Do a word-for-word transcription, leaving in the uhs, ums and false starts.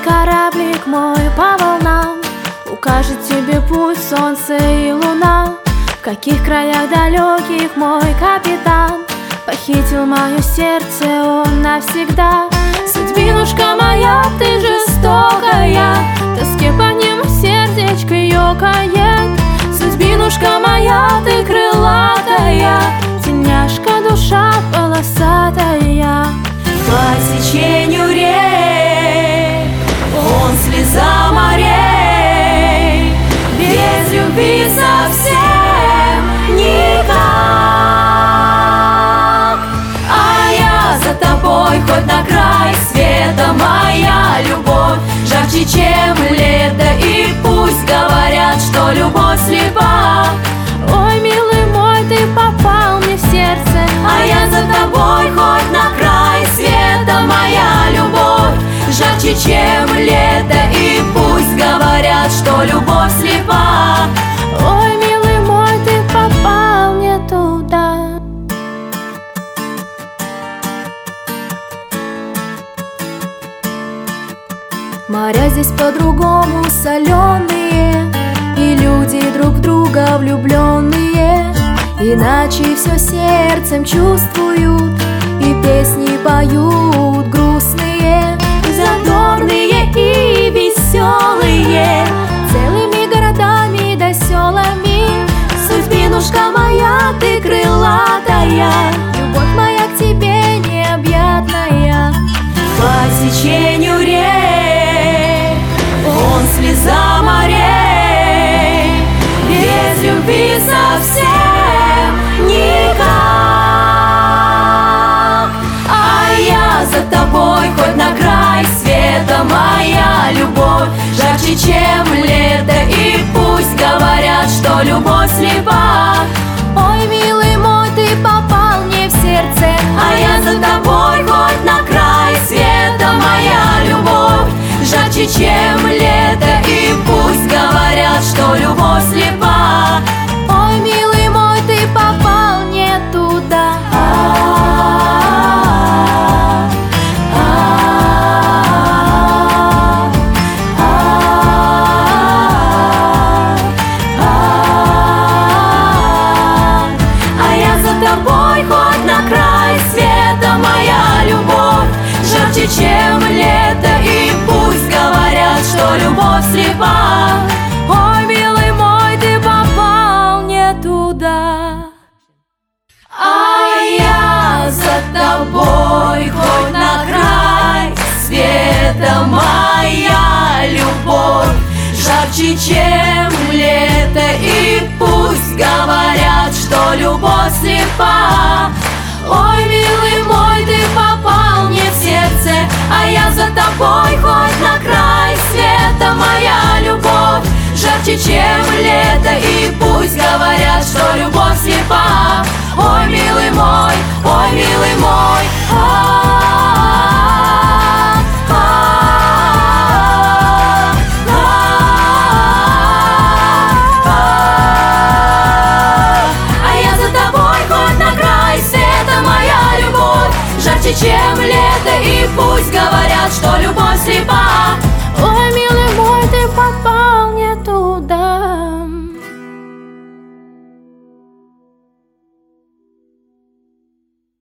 кораблик мой по волнам укажет тебе путь солнце и луна. В каких краях далеких мой капитан похитил мое сердце он навсегда. Судьбинушка моя, ты жестокая, в тоске по нему сердечко ёкает. Судьбинушка моя, ты крылатая, тельняшка душа полосатая. По течению рек он слеза морей, без любви совсем никак. А я за тобой хоть на край света, моя любовь жарче, чем лето. И пусть говорят, что любовь слепа. Ой, милый мой, ты попал мне в сердце, а я за тобой хоть на край света, моя любовь жарче, чем лето. И пусть говорят, что любовь слепа. Ой, милый мой, ты попал не туда. Моря здесь по-другому соленые, и люди друг в друга влюбленные. Иначе все сердцем чувствуют, и песни поют грустные, задорные и веселые, целыми городами да селами. Судьбинушка моя, ты крылатая, любовь моя к тебе необъятная. По течению рек он слеза морей, без любви совсем никак. А я за тобой хоть на край света, моя любовь жарче, чем лето. И пусть говорят, что любовь слепа. Ой, милый мой, ты попал мне в сердце, а я за тобой хоть на край света, моя любовь жарче, чем лето. И пусть говорят, что любовь слепа. Ой, милый мой, ты попал не туда. А я за тобой хоть на край света, моя любовь жарче, чем лето. И пусть говорят, что любовь слепа. Ой, милый мой, ты попал не туда. А я за тобой хоть на край света, моя любовь жарче, чем лето. И пусть говорят, что любовь слепа. Ой, милый мой, ты попал мне в сердце, а я за тобой хоть на край